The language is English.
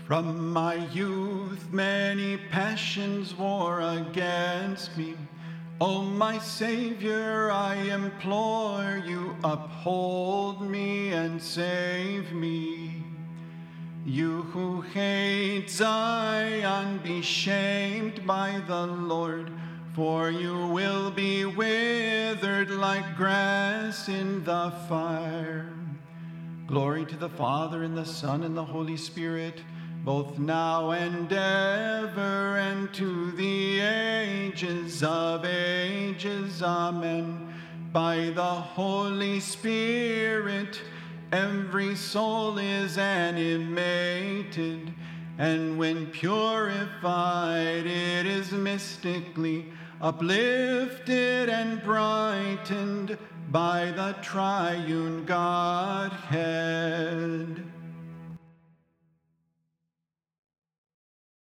From my youth many passions war against me. O my Savior, I implore you, uphold me and save me. You who hate Zion, be shamed by the Lord, for you will be withered like grass in the fire. Glory to the Father, and the Son, and the Holy Spirit, both now and ever, and to the ages of ages. Amen. By the Holy Spirit, every soul is animated, and when purified, it is mystically uplifted and brightened by the triune Godhead.